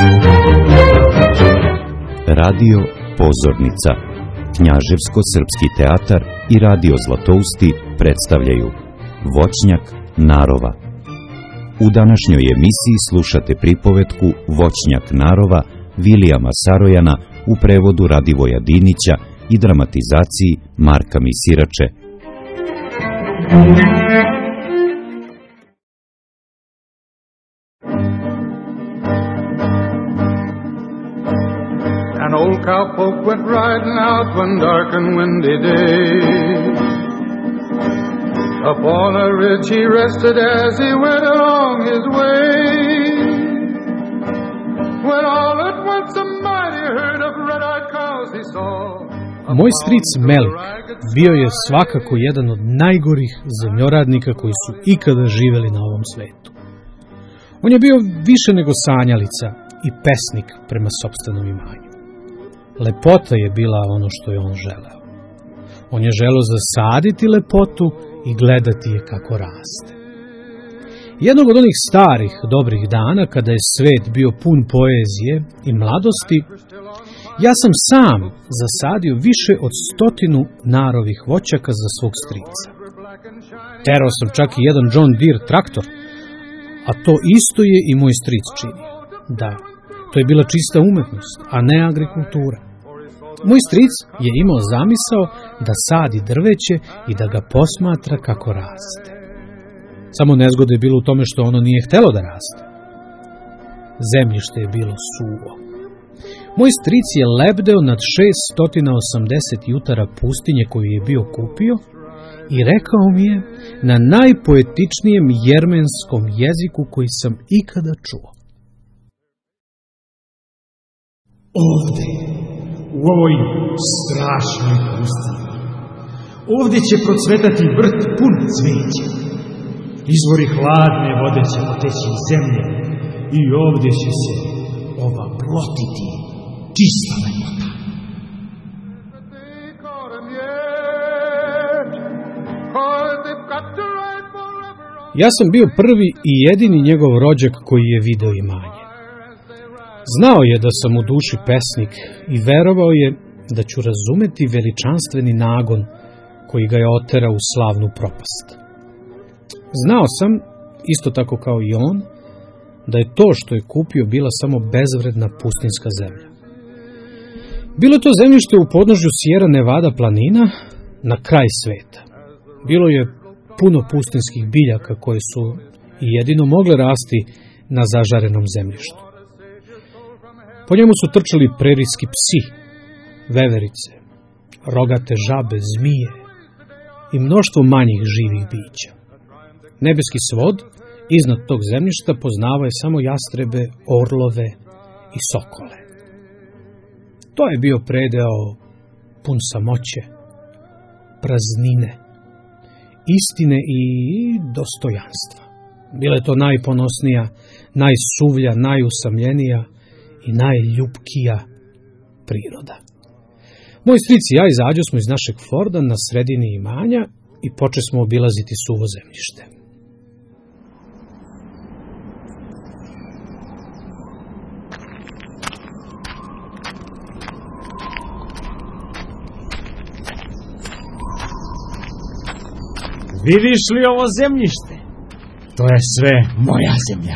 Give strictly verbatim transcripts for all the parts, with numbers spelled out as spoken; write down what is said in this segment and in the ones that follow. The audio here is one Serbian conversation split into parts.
Radio Pozornica, Knjaževsko-srpski teatar i Radio Zlatousti predstavljaju Voćnjak Narova. U današnjoj emisiji slušate pripovetku Voćnjak Narova Vilijama Sarojana u prevodu Radivoja Dinića i dramatizaciji Marka Misirače. An old cowpoke went riding out one dark and windy day. Upon a ridge he rested as he went along his way. When all at once a mighty herd of red-eyed cows he saw. Moj stric Melik bio je svakako jedan od najgorih zemljoradnika koji su ikada živeli na ovom svetu. On je bio više nego sanjalica i pesnik prema sopstvenom imanju. Lepota je bila ono što je on želeo. On je želeo zasaditi lepotu i gledati je kako raste. Jednog od onih starih, dobrih dana, kada je svet bio pun poezije i mladosti, ja sam sam zasadio više od stotinu narovih voćaka za svog strica. Terao sam čak i jedan John Deere traktor, a to isto je i moj stric činio. Da, to je bila čista umetnost, a ne agrikultura. Moj stric je imao zamisao da sadi drveće i da ga posmatra kako raste. Samo nezgoda je bilo u tome što ono nije htelo da raste. Zemljište je bilo suvo. Moj stric je lebdeo nad šessto osamdeset jutara pustinje koju je bio kupio i rekao mi je na najpoetičnijem jermenskom jeziku koji sam ikada čuo. Ovde, u ovoj strašnoj pustinji, ovde će procvetati vrt pun cveća. Izvori hladne vode će poteći iz zemlje i ovde će se ova plotiti čista lepota. Ja sam bio prvi i jedini njegov rođak koji je video imanje. Znao je da sam u duši pesnik i verovao je da ću razumeti veličanstveni nagon koji ga je oterao u slavnu propast. Znao sam, isto tako kao i on, da je to što je kupio bila samo bezvredna pustinska zemlja. Bilo to zemljište u podnožju Sierra Nevada planina na kraj sveta. Bilo je puno pustinskih biljaka koje su jedino mogle rasti na zažarenom zemljištu. Po njemu su trčali prerijski psi, veverice, rogate žabe, zmije i mnoštvo manjih živih bića. Nebeski svod iznad tog zemljišta poznavao je samo jastrebe, orlove i sokole. To je bio predeo pun samoće, praznine, istine i dostojanstva. Bila je to najponosnija, najsuvlja, najusamljenija i najljubkija priroda. Moj stric i ja izađo smo iz našeg Forda na sredini imanja i počeli smo obilaziti suvo zemljište. Vidiš li ovo zemljište? To je sve moja zemlja.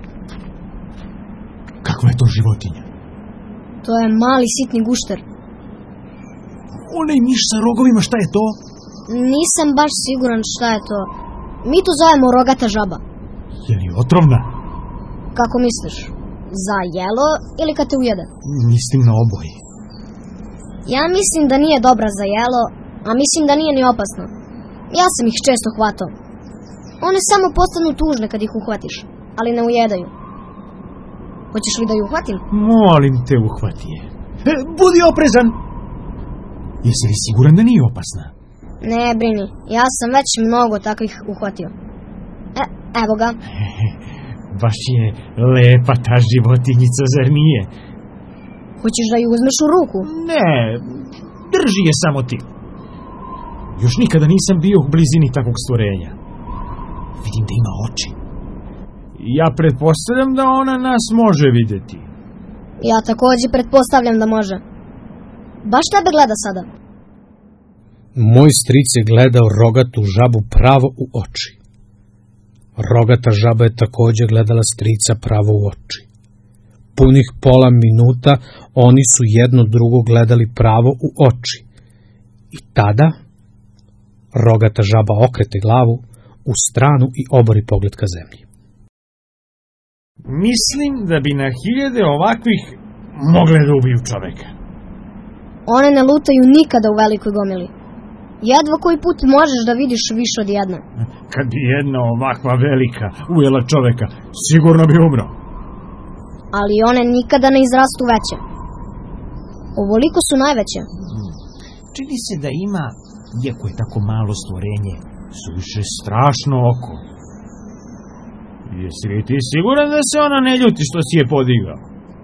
Kakva je to životinja? To je mali sitni gušter. Onaj miš sa rogovima, šta je to? Nisam baš siguran šta je to. Mi to zovemo rogata žaba. Je li otrovna? Kako misliš? Za jelo ili kad te ujede? Mislim na oboje. Ja mislim da nije dobra za jelo, a mislim da nije ni opasna. Ja sam ih često hvatao. One samo postanu tužne kad ih uhvatiš, ali ne ujedaju. Hoćeš li da ju uhvatim? Molim te, uhvati je. E, budi oprezan! Jesi li siguran da nije opasna? Ne brini, ja sam već mnogo takvih uhvatio. E, evo ga. E, baš je lepa ta životinjica, zar nije? Hoćeš da ju uzmeš u ruku? Ne, drži je samo ti. Još nikada nisam bio u blizini takvog stvorenja. Vidim da ima oči. Ja pretpostavljam da ona nas može videti. Ja takođe pretpostavljam da može. Baš tebe gleda sada. Moj stric je gledao rogatu žabu pravo u oči. Rogata žaba je takođe gledala strica pravo u oči. Punih pola minuta oni su jedno drugo gledali pravo u oči. I tada rogata žaba okrete glavu u stranu i obori pogled ka zemlji. Mislim da bi na hiljade ovakvih mogle da ubiju čoveka. One ne lutaju nikada u velikoj gomili. Jedva koji put možeš da vidiš više od jedne. Kad bi jedna ovakva velika ujela čoveka, sigurno bi umro. Ali one nikada ne izrastu veće. Ovoliko su najveće. Čini se da ima, iako je tako malo stvorenje, suviše strašno oko. Jesi li ti siguran da se ona ne ljuti što si je podigao?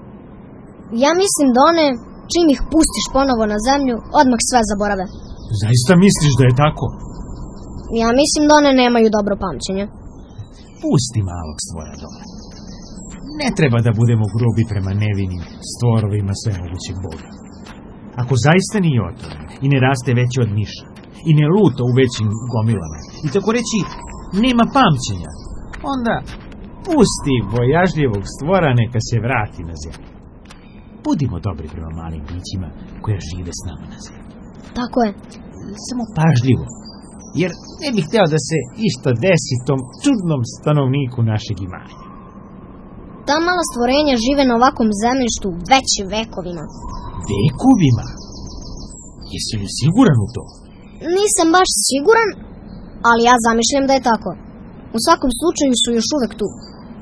Ja mislim da one, čim ih pustiš ponovo na zemlju, odmah sve zaborave. Zaista misliš da je tako? Ja mislim da one nemaju dobro pamćenje. Pusti malog stvora dole. Ne treba da budemo grubi prema nevinim stvorovima svemogućeg Boga. Ako zaista nije otrovan i ne raste veće od miša i ne luta u većim gomilama i tako reći nema pamćenja, onda pusti bojažljivog stvora neka se vrati na zemlju. Budimo dobri prema malim bićima koja žive s nama na zemlji. Tako je. Samo pažljivo, jer ne bih hteo da se isto desi tom čudnom stanovniku našeg imanja. Ta mala stvorenja žive na ovakvom zemljištu već vekovima. Vekovima? Jesi li siguran u to? Nisam baš siguran, ali ja zamišljam da je tako. U svakom slučaju su još uvek tu.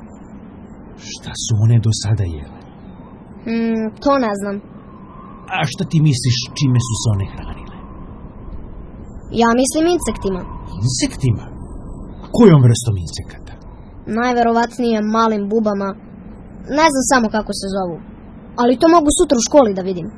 Šta su one do sada jele? Hmm, to ne znam. A šta ti misliš čime su se one hranile? Ja mislim insektima. Insektima? Kojom vrstom insekata? Najverovatnije malim bubama. Ne znam samo kako se zovu. Ali to mogu sutra u školi da vidim.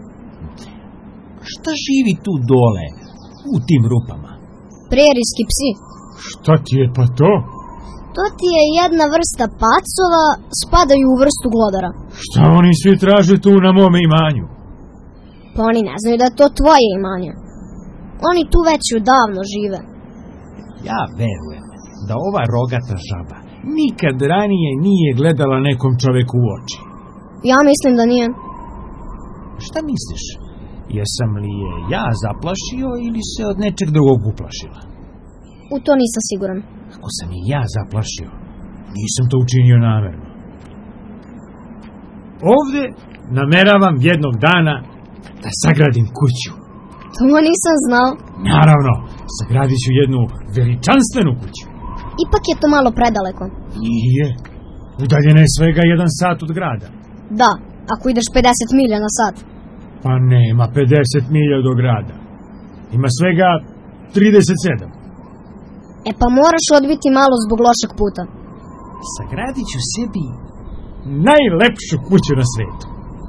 Šta živi tu dole, u tim rupama? Prerijski psi. Šta ti je pa to? To ti je jedna vrsta pacova, spadaju u vrstu glodara. Šta oni svi traže tu na mome imanju? Pa oni ne znaju da je to tvoje imanje. Oni tu već odavno žive. Ja verujem da ova rogata žaba nikad ranije nije gledala nekom čoveku u oči. Ja mislim da nije. Šta misliš? Jesam li je ja zaplašio ili se od nečeg drugog uplašila? U to nisam siguran. Ako sam je ja zaplašio, nisam to učinio namerno. Ovde nameravam jednog dana da sagradim kuću. To nisam znao. Naravno, sagradit ću jednu veličanstvenu kuću. Ipak je to malo predaleko. Nije. Udaljena je svega jedan sat od grada. Da, ako ideš pedeset milja na sat. Pa nema pedeset milja do grada. Ima svega trideset sedam. E pa moraš odbiti malo zbog lošeg puta. Sagradit ću sebi najlepšu kuću na svetu.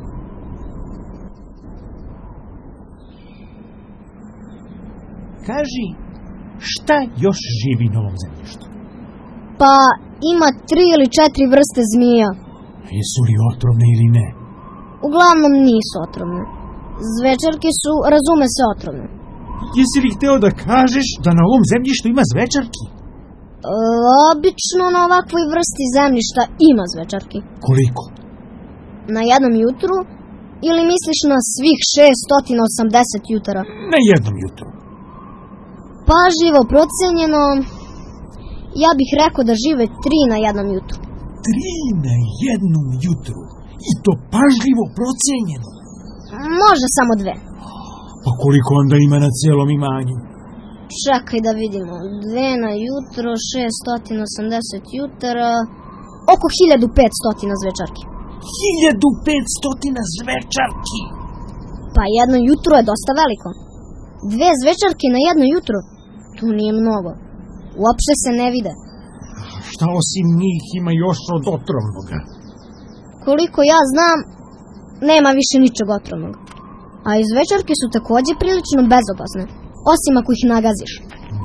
Kaži, šta još živi na ovom zemljištu? Pa ima tri ili četiri vrste zmija. Jesu li otrovne ili ne? Uglavnom nisu otrovne. Zvečarke su, razume se, otrovne. Jesi li hteo da kažeš da na ovom zemljištu ima zvečarki? E, obično na ovakvoj vrsti zemljišta ima zvečarki. Koliko? Na jednom jutru ili misliš na svih šessto osamdeset jutara? Na jednom jutru. Pažljivo procenjeno, ja bih rekao da žive tri na jednom jutru. Tri na jednom jutru? I to pažljivo procenjeno? Može samo dve. Pa koliko onda ima na celom imanju? Čekaj da vidimo. Dve na jutro, šessto osamdeset jutara, oko hiljadu petsto zvečarki. hiljadu petsto zvečarki? Pa jedno jutro je dosta veliko. Dve zvečarke na jedno jutro, to nije mnogo. Uopšte se ne vide. Šta osim njih ima još od otrovnoga? Koliko ja znam, nema više ničeg otrovnog. A i zvečarke su takođe prilično bezopasne, osim ako ih nagaziš.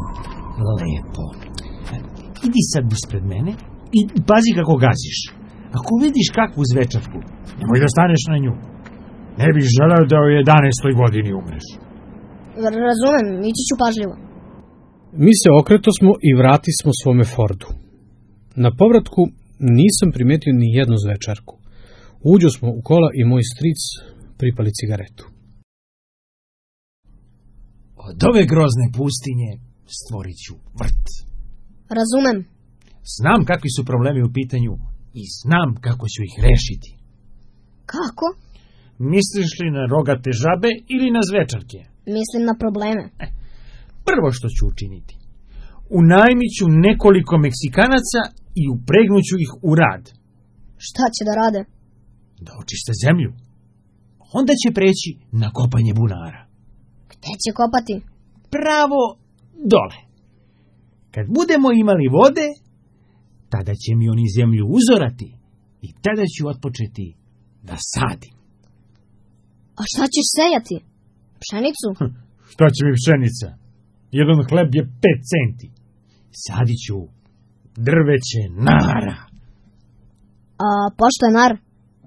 Lepo. Idi sad ispred mene i pazi kako gaziš. Ako vidiš kakvu zvečarku, nemoj da staneš na nju. Ne bih želeo da u jedanaestoj godini umreš. Razumem, ići ću pažljivo. Mi se okretosmo i vrati smo svome Fordu. Na povratku nisam primetio ni jednu zvečarku. Uđo smo u kola i moj stric pripali cigaretu. Od ove grozne pustinje stvorit ću vrt. Razumem. Znam kakvi su problemi u pitanju i znam kako ću ih rešiti. Kako? Misliš li na rogate žabe ili na zvečarke? Mislim na probleme. Prvo što ću učiniti, unajmit ću nekoliko Meksikanaca i upregnuću ih u rad. Šta će da rade? Da očiste zemlju. Onda će preći na kopanje bunara. Gde će kopati? Pravo dole. Kad budemo imali vode, tada će mi oni zemlju uzorati i tada ću otpočeti da sadim. A šta ćeš sejati? Pšenicu? Hm, šta će mi pšenica? Jedan hleb je pet centi. Sadit ću drveće nara. A pošto je nar?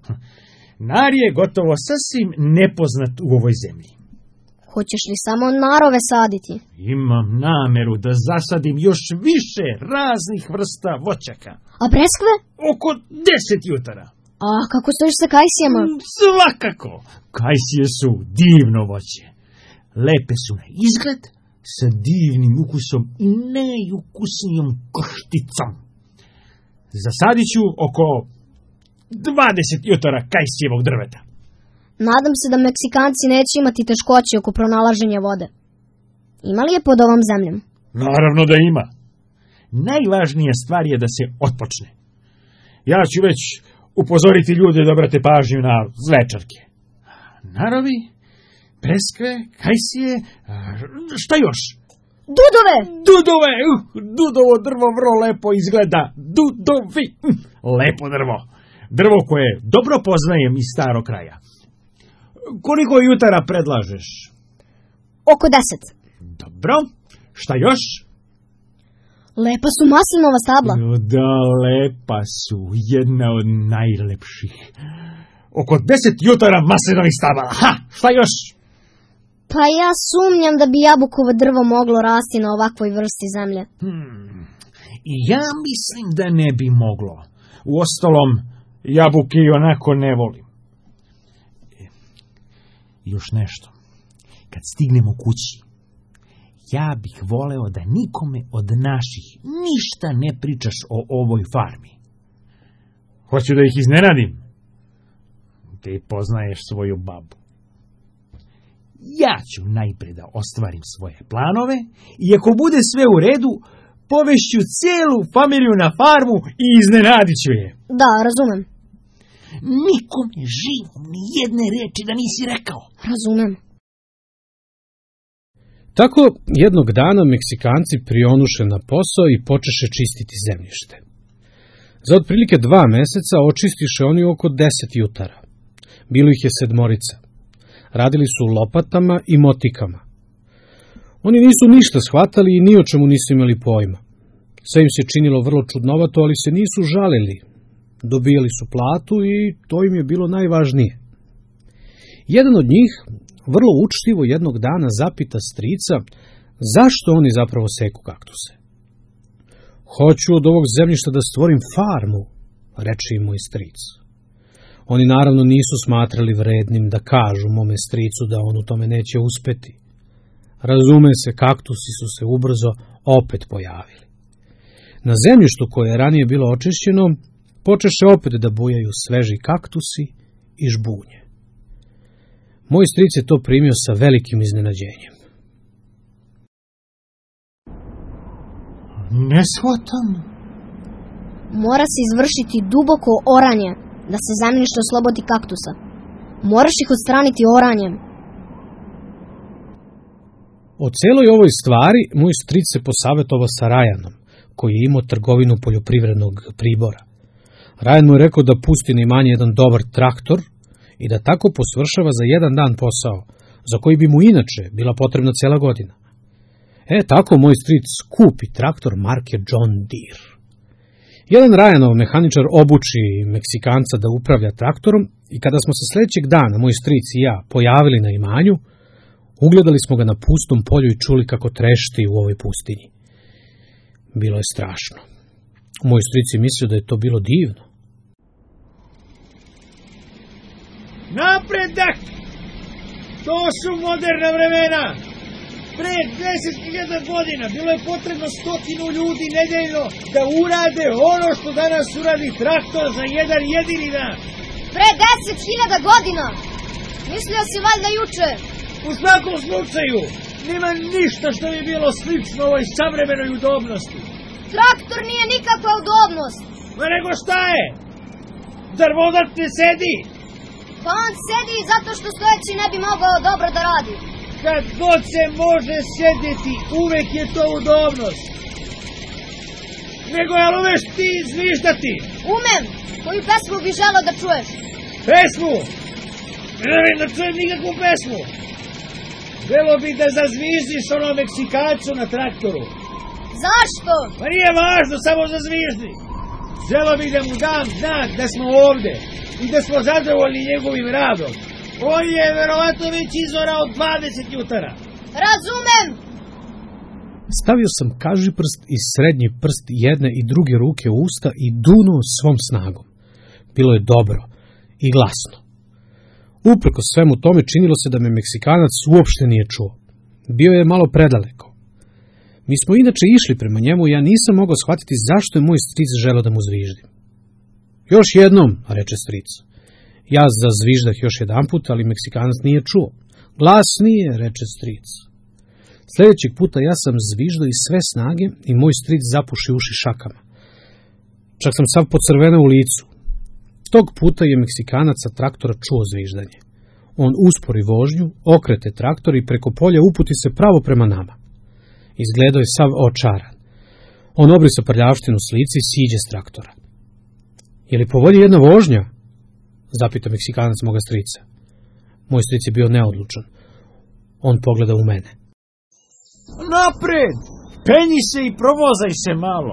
Nar je gotovo sasvim nepoznat u ovoj zemlji. Hoćeš li samo narove saditi? Imam nameru da zasadim još više raznih vrsta voćaka. A breskve? Oko deset jutara. A kako stojiš sa kajsijama? Svakako. Kajsije su divno voće. Lepe su na izgled, sa divnim ukusom i najukusnijom kršticom. Zasadit ću oko dvadeset jutara kajsijevog drveta. Nadam se da Meksikanci neće imati teškoće oko pronalaženja vode. Ima li je pod ovom zemljom? Naravno da ima. Najvažnija stvar je da se otpočne. Ja ću već upozoriti ljude da obrate pažnju na zvečarke. Narovi, breskve, kajsije, šta još? Dudove! Dudove! Uh, dudovo drvo vrlo lepo izgleda. Dudovi! Uh, lepo drvo. Drvo koje dobro poznajem iz starog kraja. Koliko jutara predlažeš? Oko deset. Dobro. Šta još? Lepa su maslinova stabla. Da, lepa su. Jedna od najlepših. Oko deset jutara maslinovih stabala. Ha! Šta još? Pa ja sumnjam da bi jabukovo drvo moglo rasti na ovakvoj vrsti zemlje. Hmm. I ja mislim da ne bi moglo. Uostalom, jabuke i onako ne volim. Još nešto. Kad stignemo kući, ja bih voleo da nikome od naših ništa ne pričaš o ovoj farmi. Hoću da ih iznenadim. Ti poznaješ svoju babu. Ja ću najpre da ostvarim svoje planove i ako bude sve u redu, povešću cijelu familiju na farmu i iznenadit ću je. Da, razumem. Nikome živom ni jedne reči da nisi rekao. Razumem. Tako jednog dana Meksikanci prionuše na posao i počeše čistiti zemljište. Za otprilike dva meseca očistiše oni oko deset jutara. Bilo ih je sedmorica. Radili su lopatama i motikama. Oni nisu ništa shvatali i ni o čemu nisu imali pojma. Sve im se činilo vrlo čudnovato, ali se nisu žalili. Dobijali su platu i to im je bilo najvažnije. Jedan od njih vrlo učtivo jednog dana zapita strica zašto oni zapravo seku kaktuse. Hoću od ovog zemljišta da stvorim farmu, reče im moj stric. Oni naravno nisu smatrali vrednim da kažu mome stricu da on u tome neće uspeti. Razume se, kaktusi su se ubrzo opet pojavili. Na zemljištu koje je ranije bilo očišćeno, počeše opet da bujaju sveži kaktusi i žbunje. Moj stric je to primio sa velikim iznenađenjem. Ne shvatam. Mora se izvršiti duboko oranje da se zemljište oslobodi kaktusa. Moraš ih odstraniti oranjem. O celoj ovoj stvari moj stric se posavetovao sa Rajanom, koji je imao trgovinu poljoprivrednog pribora. Rajan mu je rekao da pusti na imanje jedan dobar traktor i da tako posvršava za jedan dan posao, za koji bi mu inače bila potrebna cela godina. E, tako moj stric kupi traktor marke John Deere. Jedan Rajanov mehaničar obuči Meksikanca da upravlja traktorom i kada smo se sljedećeg dana, moj stric i ja, pojavili na imanju, ugledali smo ga na pustom polju i čuli kako trešti u ovoj pustinji. Bilo je strašno. Moj stric je mislio da je to bilo divno. Napredak! To su moderna vremena! Pre deset hiljada godina bilo je potrebno stotinu ljudi nedeljno da urade ono što danas uradi traktor za jedan jedini dan. Pre deset hiljada godina? Mislio si valjda juče? U svakom slučaju, nema ništa što bi bilo slično ovoj savremenoj udobnosti. Traktor nije nikakva udobnost. Ma nego šta je? Zar vozač ne sedi? Pa on sedi zato što stojeći ne bi mogao dobro da radi. Kad god se može sedjeti, uvek je to udobnost. Nego, jel umeš ti zviždati? Umem. Koju pesmu bi želeo da čuješ? Pesmu? Ne želim da čujem nikakvu pesmu. Želo bi da zazviždiš onom Meksikancu na traktoru. Zašto? Pa nije važno, samo zazviždi. Želo bi da mu dam znak da smo ovde i da smo zadovoljni njegovim radom. On je verovatno već izorao dvadeset jutara. Razumem! Stavio sam kažiprst i srednji prst jedne i druge ruke u usta i dunuo svom snagom. Bilo je dobro i glasno. Uprkos svemu tome činilo se da me Meksikanac uopšte nije čuo. Bio je malo predaleko. Mi smo inače išli prema njemu i ja nisam mogao shvatiti zašto je moj stric želeo da mu zviždim. Još jednom, reče stric. Ja zazviždah još jedanput, ali Meksikanac nije čuo. Glasnije, reče stric. Sljedećeg puta ja sam zviždao iz sve snage i moj stric zapuši uši šakama. Čak sam sav pocrveneo u licu. Tog puta je Meksikanac sa traktora čuo zviždanje. On uspori vožnju, okrete traktor i preko polja uputi se pravo prema nama. Izgledao je sav očaran. On obrisa prljavštinu s lica i siđe s traktora. Je li po volji jedna vožnja? Zapita Meksikanac moga strica. Moj stric je bio neodlučan. On pogleda u mene. Napred! Penji se i provozaj se malo.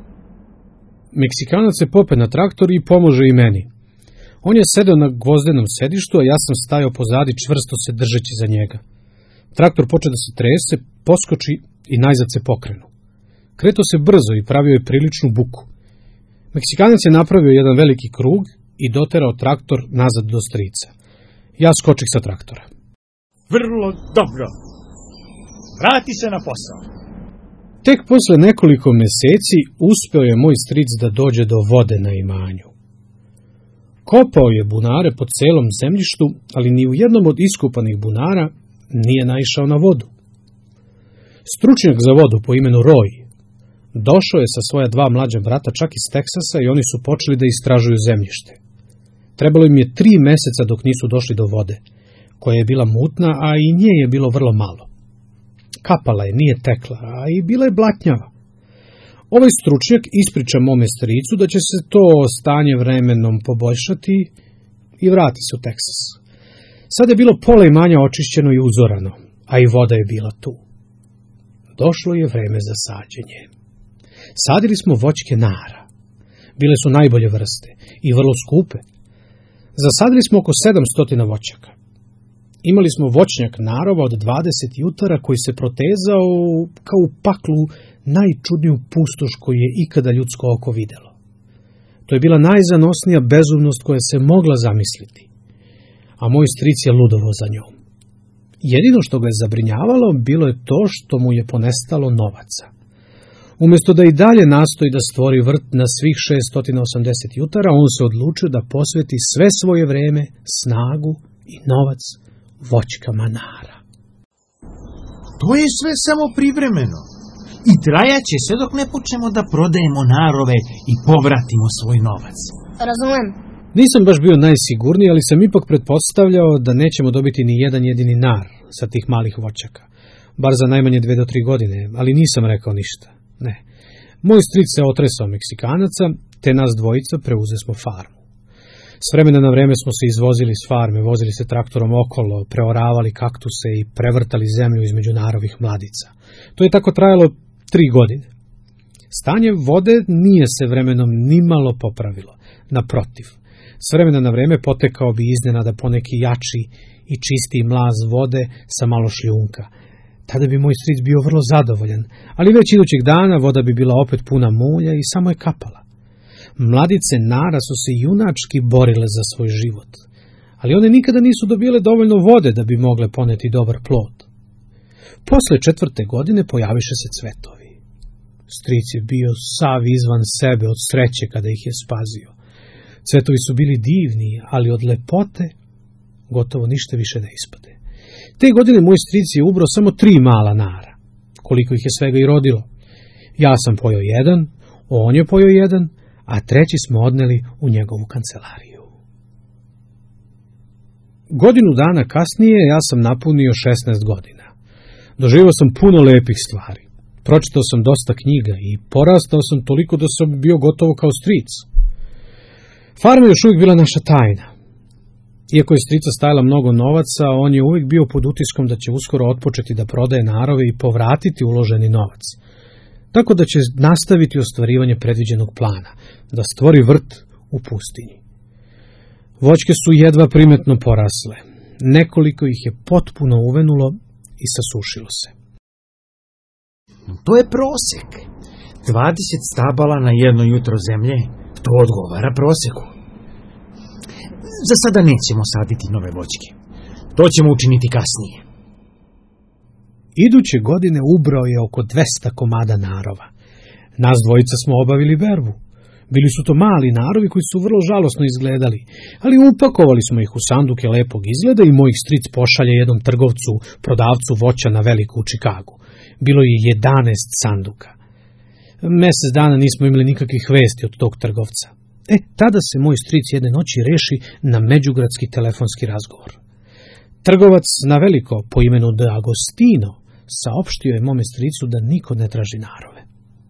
Meksikanac se pope na traktor i pomože i meni. On je sedeo na gvozdenom sedištu, a ja sam stajao pozadi čvrsto se držeći za njega. Traktor poče da se trese, poskoči i najzad se pokrenu. Kreto se brzo i pravio je priličnu buku. Meksikanac je napravio jedan veliki krug i doterao traktor nazad do strica. Ja skočih sa traktora. Vrlo dobro. Vrati se na posao. Tek posle nekoliko meseci uspeo je moj stric da dođe do vode na imanju. Kopao je bunare po celom zemljištu, ali ni u jednom od iskopanih bunara nije naišao na vodu. Stručnjak za vodu po imenu Roy došao je sa svoja dva mlađa brata čak iz Teksasa i oni su počeli da istražuju zemljište. Trebalo im je tri meseca dok nisu došli do vode, koja je bila mutna, a i nje je bilo vrlo malo. Kapala je, nije tekla, a i bila je blatnjava. Ovaj stručnjak ispriča mome stricu da će se to stanje vremenom poboljšati i vrati se u Teksas. Sad je bilo pola imanja očišćeno i uzorano, a i voda je bila tu. Došlo je vreme za sađenje. Sadili smo voćke nara. Bile su najbolje vrste i vrlo skupe. Zasadili smo oko sedamsto voćaka. Imali smo voćnjak narova od dvadeset jutara koji se protezao kao u paklu najčudniju pustoš koju je ikada ljudsko oko videlo. To je bila najzanosnija bezumnost koja se mogla zamisliti, a moj stric je ludovo za njom. Jedino što ga je zabrinjavalo bilo je to što mu je ponestalo novaca. Umjesto da i dalje nastoji da stvori vrt na svih šeststo osamdeset jutara, on se odlučio da posveti sve svoje vreme, snagu i novac voćkama nara. To je sve samo privremeno i trajaće sve dok ne počnemo da prodajemo narove i povratimo svoj novac. Razumem. Nisam baš bio najsigurniji, ali sam ipak pretpostavljao da nećemo dobiti ni jedan jedini nar sa tih malih voćaka. Bar za najmanje dve do tri godine, ali nisam rekao ništa. Ne. Moj stric se otresao Meksikanaca, te nas dvojica preuze smo farmu. S vremena na vreme smo se izvozili s farme, vozili se traktorom okolo, preoravali kaktuse i prevrtali zemlju između narovih mladica. To je tako trajalo tri godine. Stanje vode nije se vremenom nimalo popravilo. Naprotiv, s vremena na vreme potekao bi iznenada poneki jači i čistiji mlaz vode sa malo šljunka. Tada bi moj stric bio vrlo zadovoljan, ali već idućeg dana voda bi bila opet puna mulja i samo je kapala. Mladice nara su se junački borile za svoj život, ali one nikada nisu dobile dovoljno vode da bi mogle poneti dobar plod. Posle četvrte godine pojaviše se cvetovi. Stric je bio sav izvan sebe od sreće kada ih je spazio. Cvetovi su bili divni, ali od lepote gotovo ništa više ne ispade. Te godine moj stric je ubrao samo tri mala nara, koliko ih je svega i rodilo. Ja sam pojeo jedan, on je pojeo jedan, a treći smo odneli u njegovu kancelariju. Godinu dana kasnije ja sam napunio šesnaest godina. Doživio sam puno lepih stvari. Pročitao sam dosta knjiga i porastao sam toliko da sam bio gotovo kao stric. Farma je još uvijek bila naša tajna. Iako je strica stajala mnogo novaca, on je uvijek bio pod utiskom da će uskoro otpočeti da prodaje narove i povratiti uloženi novac. Tako da će nastaviti ostvarivanje predviđenog plana, da stvori vrt u pustinji. Voćke su jedva primetno porasle. Nekoliko ih je potpuno uvenulo i sasušilo se. To je prosek. dvadeset stabala na jedno jutro zemlje, to odgovara proseku. Za sada nećemo saditi nove voćke. To ćemo učiniti kasnije. Iduće godine ubrao je oko dvesta komada narova. Nas dvojica smo obavili berbu. Bili su to mali narovi koji su vrlo žalosno izgledali, ali upakovali smo ih u sanduke lepog izgleda i moj stric pošalje jednom trgovcu, prodavcu voća na veliko u Čikagu. Bilo je jedanaest sanduka. Mesec dana nismo imali nikakvih vesti od tog trgovca. E, tada se moj stric jedne noći reši na međugradski telefonski razgovor. Trgovac na veliko po imenu De Agostino saopštio je mome stricu da niko ne traži narove.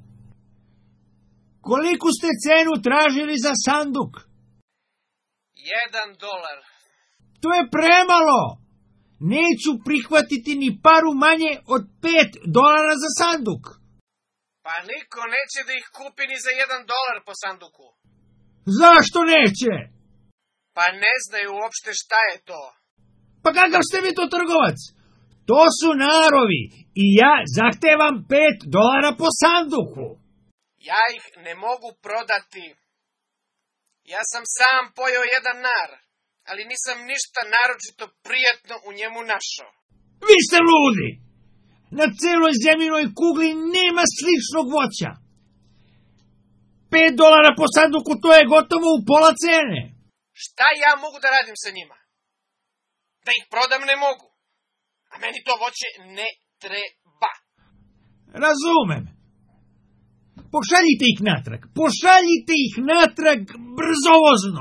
Koliku ste cenu tražili za sanduk? Jedan dolar. To je premalo. Neću prihvatiti ni paru manje od pet dolara za sanduk. Pa niko neće da ih kupi ni za jedan dolar po sanduku. Zašto neće? Pa ne znaju uopšte šta je to. Pa kakav ste vi to trgovac? To su narovi i ja zahtevam pet dolara po sanduku. Ja ih ne mogu prodati. Ja sam sam pojeo jedan nar, ali nisam ništa naročito prijatno u njemu našao. Vi ste ludi! Na celoj zemljinoj kugli nema sličnog voća. Pet dolara po sanduku, to je gotovo u pola cene. Šta ja mogu da radim sa njima? Da ih prodam ne mogu. A meni to voće ne treba. Razumem. Pošaljite ih natrag. Pošaljite ih natrag brzovozno.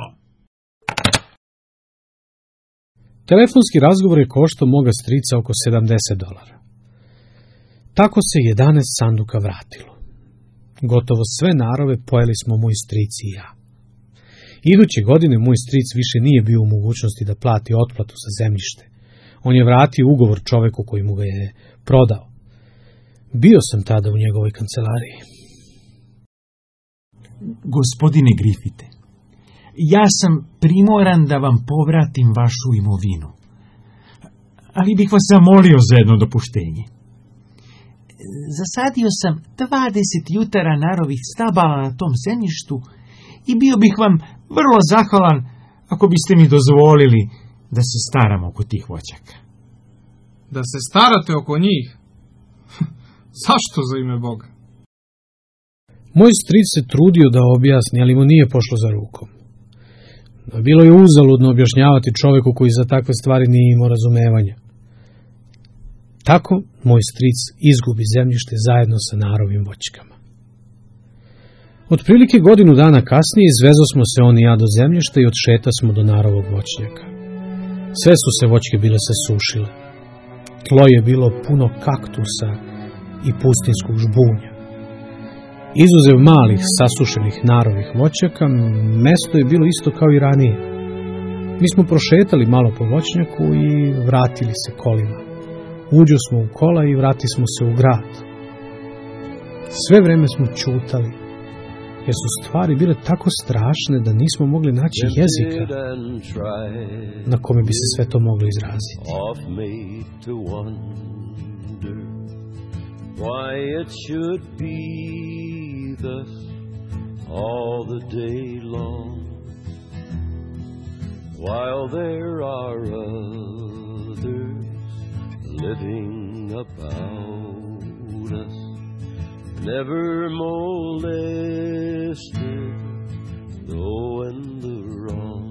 Telefonski razgovor je koštao moga strica oko sedamdeset dolara. Tako se jedanaest sanduka vratilo. Gotovo sve narove pojeli smo moj stric i ja. Iduće godine moj stric više nije bio u mogućnosti da plati otplatu za zemljište. On je vratio ugovor čoveku koji mu ga je prodao. Bio sam tada u njegovoj kancelariji. Gospodine Griffite, ja sam primoran da vam povratim vašu imovinu, ali bih vas zamolio za jedno dopuštenje. Zasadio sam dvadeset jutara narovih stabala na tom zemljištu i bio bih vam vrlo zahvalan ako biste mi dozvolili da se staram oko tih voćaka. Da se starate oko njih? Zašto za ime Boga? Moj stric se trudio da objasni, ali mu nije pošlo za rukom. Bilo je uzaludno objašnjavati čoveku koji za takve stvari nije imao razumevanja. Tako moj stric izgubi zemljište zajedno sa narovim voćkama. Otprilike godinu dana kasnije izvezo smo se on i ja do zemljišta i odšeta smo do narovog voćnjaka. Sve su se voćke bile sasušile. Tlo je bilo puno kaktusa i pustinskog žbunja. Izuzev malih sasušenih narovih voćaka, mesto je bilo isto kao i ranije. Mi smo prošetali malo po voćnjaku i vratili se kolima. Uđo smo u kola i vrati smo se u grad. Sve vreme smo ćutali, jer su stvari bile tako strašne da nismo mogli naći jezika na kome bi se sve to moglo izraziti. Why it should be thus all the day long, while there are others living about us, never molested, though in the wrong.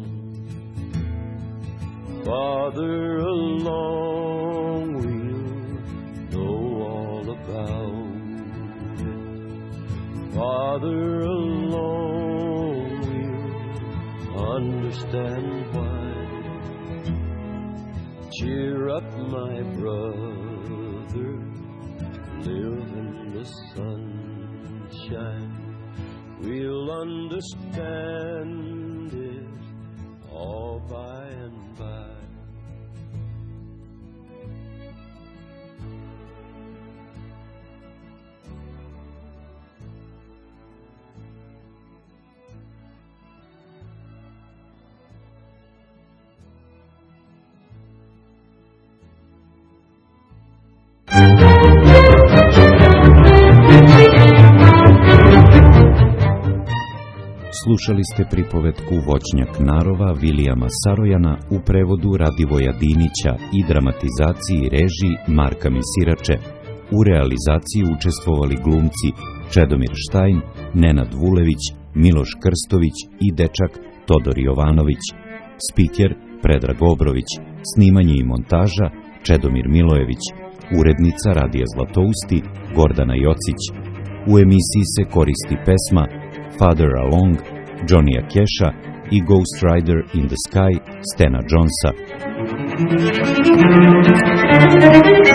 Farther along we'll know all about it. Farther along we'll understand why. Cheer up, my brother, live in the sunshine. We'll understand it all by and by. Slušali ste pripovetku Voćnjak narova Vilijama Sarojana u prevodu Radivoja Dinića i dramatizaciji i režiji Marka Misirače. U realizaciji učestvovali glumci Čedomir Štajn, Nenad Vulević, Miloš Krstović i dečak Todor Jovanović. Spiker Predrag Obrović, snimanje i montaža Čedomir Milojević, urednica Radija Zlatousti Gordana Jocić. U emisiji se koristi pesma Father Along Johnnyja Casha i Ghost Rider in the Sky Stena Jonesa.